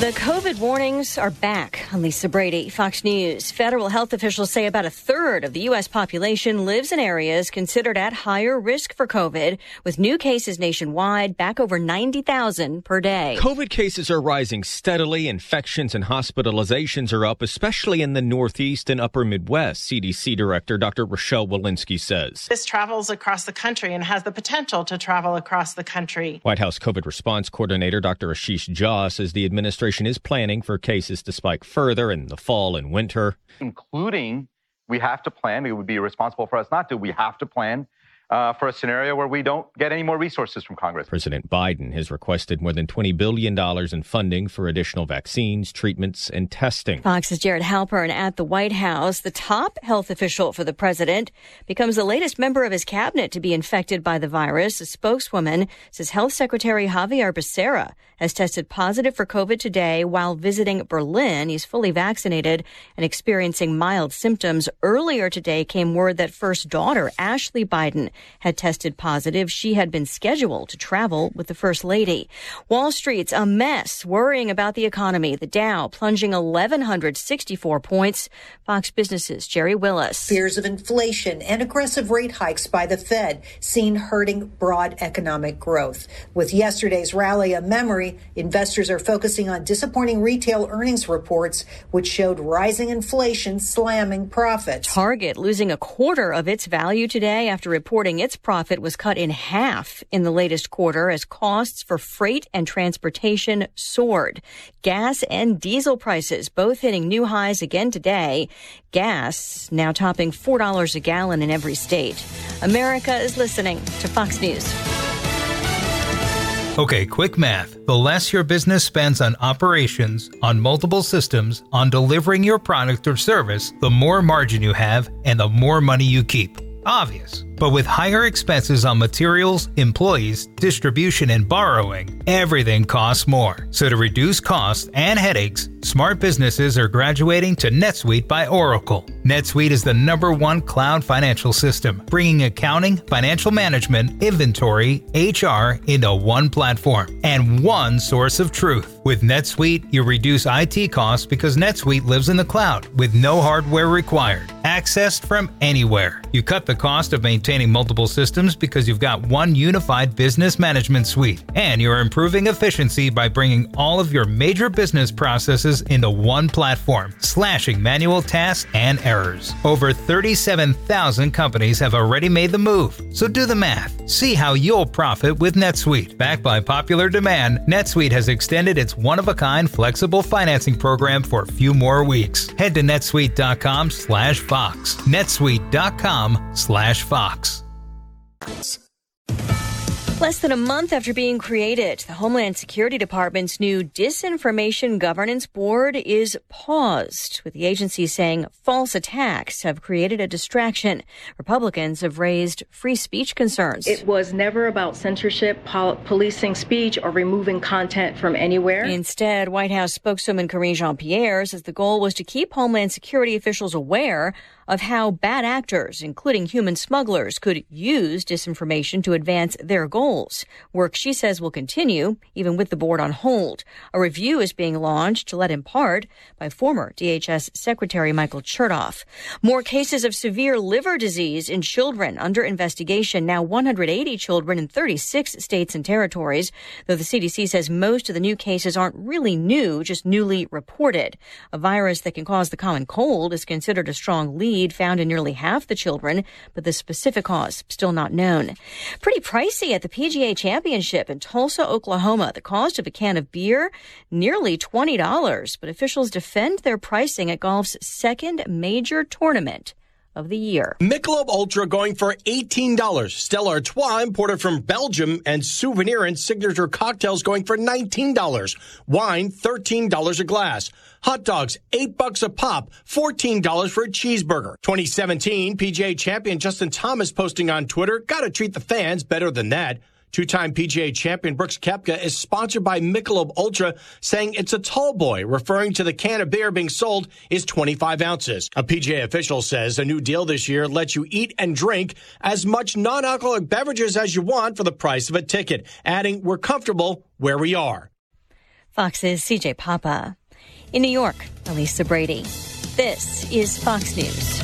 The COVID warnings are back. I'm Lisa Brady, Fox News. Federal health officials say about a third of the U.S. population lives in areas considered at higher risk for COVID, with new cases nationwide back over 90,000 per day. COVID cases are rising steadily. Infections and hospitalizations are up, especially in the Northeast and upper Midwest. CDC Director Dr. Rochelle Walensky says. This travels across the country and has the potential to travel across the country. White House COVID response coordinator Dr. Ashish Jha says the administration is planning for cases to spike further in the fall and winter. Including, we have to plan. It would be irresponsible for us not to. We have to plan for a scenario where we don't get any more resources from Congress. President Biden has requested more than $20 billion in funding for additional vaccines, treatments, and testing. Fox's Jared Halpern at the White House. The top health official for the president becomes the latest member of his cabinet to be infected by the virus. A spokeswoman says Health Secretary Javier Becerra has tested positive for COVID today while visiting Berlin. He's fully vaccinated and experiencing mild symptoms. Earlier today came word that first daughter Ashley Biden had tested positive. She had been scheduled to travel with the First Lady. Wall Street's a mess, worrying about the economy. The Dow plunging 1,164 points. Fox Business's Jerry Willis. Fears of inflation and aggressive rate hikes by the Fed seen hurting broad economic growth. With yesterday's rally a memory, investors are focusing on disappointing retail earnings reports, which showed rising inflation slamming profits. Target losing a quarter of its value today after reporting its profit was cut in half in the latest quarter as costs for freight and transportation soared. Gas and diesel prices both hitting new highs again today. Gas now topping $4 a gallon in every state. America is listening to Fox News. Okay, quick math. The less your business spends on operations, on multiple systems, on delivering your product or service, the more margin you have and the more money you keep. Obvious. But with higher expenses on materials, employees, distribution, and borrowing, everything costs more. So to reduce costs and headaches, smart businesses are graduating to NetSuite by Oracle. NetSuite is the #1 cloud financial system, bringing accounting, financial management, inventory, HR into one platform and one source of truth. With NetSuite, you reduce IT costs because NetSuite lives in the cloud with no hardware required, accessed from anywhere. You cut the cost of maintaining multiple systems because you've got one unified business management suite, and you're improving efficiency by bringing all of your major business processes into one platform, slashing manual tasks and errors. Over 37,000 companies have already made the move, so do the math. See how you'll profit with NetSuite. Backed by popular demand, NetSuite has extended its one-of-a-kind flexible financing program for a few more weeks. Head to netsuite.com/Fox. netsuite.com/Fox. Less than a month after being created, the Homeland Security Department's new Disinformation Governance Board is paused, with the agency saying false attacks have created a distraction. Republicans have raised free speech concerns. It was never about censorship, policing speech, or removing content from anywhere. Instead, White House spokeswoman Karine Jean-Pierre says the goal was to keep Homeland Security officials aware of how bad actors, including human smugglers, could use disinformation to advance their goals. Work, she says, will continue, even with the board on hold. A review is being launched, led in part by former DHS Secretary Michael Chertoff. More cases of severe liver disease in children under investigation. Now 180 children in 36 states and territories, though the CDC says most of the new cases aren't really new, just newly reported. A virus that can cause the common cold is considered a strong lead found in nearly half the children, but the specific cause still not known. Pretty pricey at the PGA Championship in Tulsa, Oklahoma. The cost of a can of beer, nearly $20, but officials defend their pricing at golf's second major tournament of the year. Michelob Ultra going for $18. Stella Artois, imported from Belgium, and Souvenir and Signature cocktails going for $19. Wine, $13 a glass. Hot dogs, $8 a pop, $14 for a cheeseburger. 2017 PGA champion Justin Thomas posting on Twitter, gotta treat the fans better than that. Two-time PGA champion Brooks Koepka is sponsored by Michelob Ultra, saying it's a tall boy, referring to the can of beer being sold is 25 ounces. A PGA official says a new deal this year lets you eat and drink as much non-alcoholic beverages as you want for the price of a ticket, adding, we're comfortable where we are. Fox's CJ Papa. In New York, Elisa Brady. This is Fox News.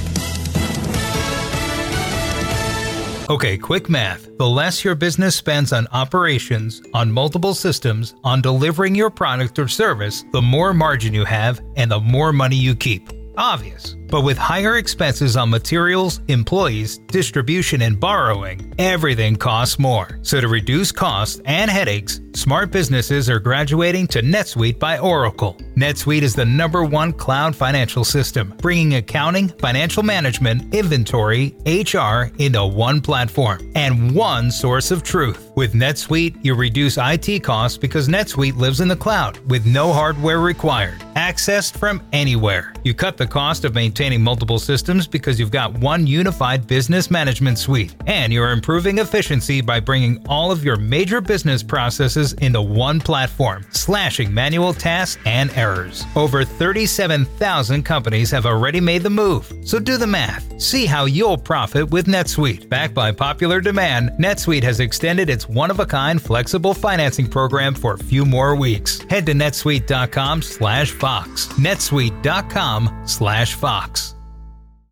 Okay, quick math. The less your business spends on operations, on multiple systems, on delivering your product or service, the more margin you have and the more money you keep. Obvious. But with higher expenses on materials, employees, distribution, and borrowing, everything costs more. So to reduce costs and headaches, smart businesses are graduating to NetSuite by Oracle. NetSuite is the #1 cloud financial system, bringing accounting, financial management, inventory, HR into one platform and one source of truth. With NetSuite, you reduce IT costs because NetSuite lives in the cloud with no hardware required, accessed from anywhere. You cut the cost of maintaining multiple systems because you've got one unified business management suite, and you're improving efficiency by bringing all of your major business processes into one platform, slashing manual tasks and errors. Over 37,000 companies have already made the move, so do the math. See how you'll profit with NetSuite. Backed by popular demand, NetSuite has extended its one-of-a-kind flexible financing program for a few more weeks. Head to netsuite.com/Fox. netsuite.com/Fox.